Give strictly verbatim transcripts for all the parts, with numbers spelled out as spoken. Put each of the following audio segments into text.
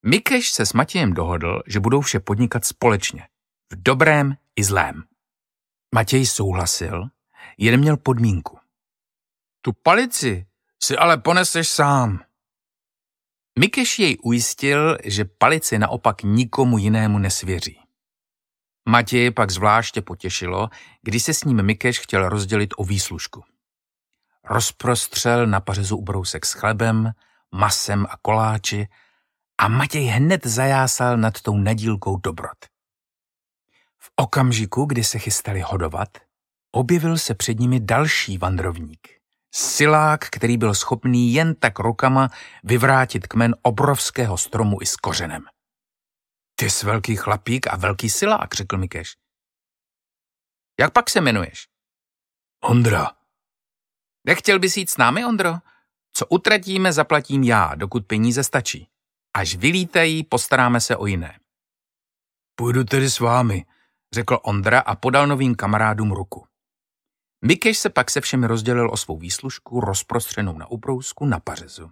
Mikeš se s Matějem dohodl, že budou vše podnikat společně, v dobrém i zlém. Matěj souhlasil, jen měl podmínku. Tu palici si ale poneseš sám. Mikeš jej ujistil, že palici naopak nikomu jinému nesvěří. Matěje pak zvláště potěšilo, když se s ním Mikeš chtěl rozdělit o výslužku. Rozprostřel na pařezu ubrousek s chlebem, masem a koláči a Matěj hned zajásal nad tou nedílkou dobrot. V okamžiku, kdy se chystali hodovat, objevil se před nimi další vandrovník. Silák, který byl schopný jen tak rukama vyvrátit kmen obrovského stromu i s kořenem. Ty jsi velký chlapík a velký silák, řekl Mikeš. Jak pak se jmenuješ? Ondra. Nechtěl bys jít s námi, Ondro? Co utratíme, zaplatím já, dokud peníze stačí. Až vylítají, postaráme se o jiné. Půjdu tedy s vámi, řekl Ondra a podal novým kamarádům ruku. Mikeš se pak se všemi rozdělil o svou výslužku rozprostřenou na ubrousku na pařezu.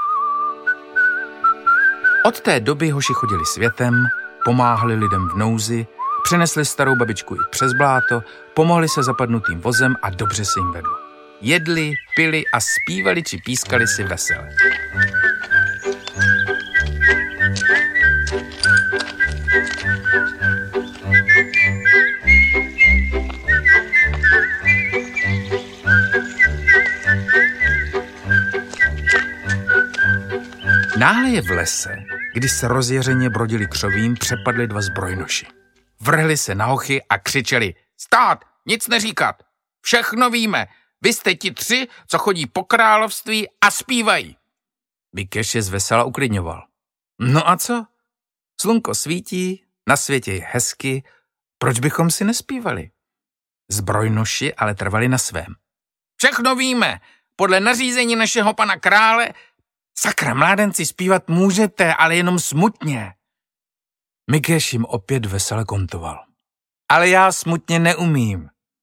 Od té doby hoši chodili světem, pomáhali lidem v nouzi, přenesli starou babičku i přes bláto, pomohli se zapadnutým vozem a dobře se jim vedlo. Jedli, pili a zpívali či pískali si vesele. Náhle je v lese, když se rozjeřeně brodili křovím, přepadli dva zbrojnoši. Vrhli se na hochy a křičeli: Stát, nic neříkat, všechno víme, vy jste ti tři, co chodí po království a zpívají. Mikeš je zvesela uklidňoval. No a co? Slunko svítí, na světě je hezky, proč bychom si nespívali? Zbrojnoši ale trvali na svém. Všechno víme, podle nařízení našeho pana krále. Sakra, mládenci, zpívat můžete, ale jenom smutně. Mikeš jim opět vesele kontoval. Ale já smutně neumím.